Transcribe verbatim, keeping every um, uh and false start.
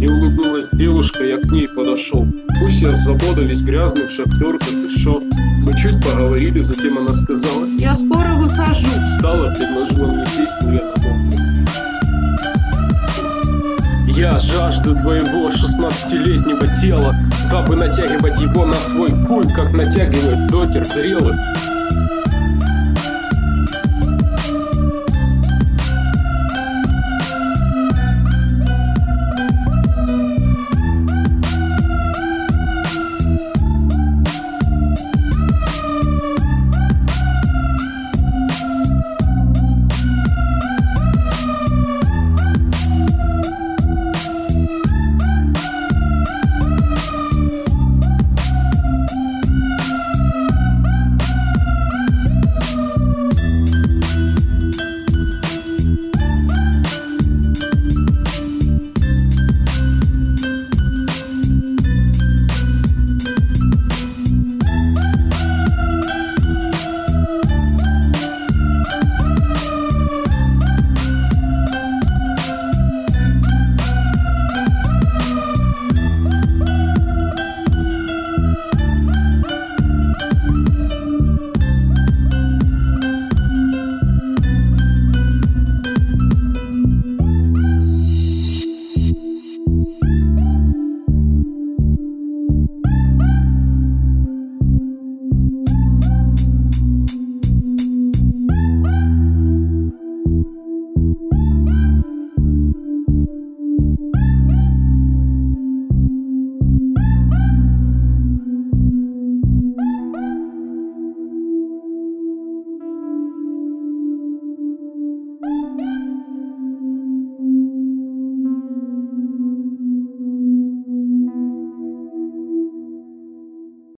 улыбнулась девушка, я к ней подошел. Пусть я с завода весь грязный, в шахтер, как и шел. Мы чуть поговорили, затем она сказала: я скоро выхожу. Встала, предложила мне сесть, но я намок. Я жажду твоего шестнадцатилетнего тела, дабы натягивать его на свой хуй, как натягивает докер зрелый.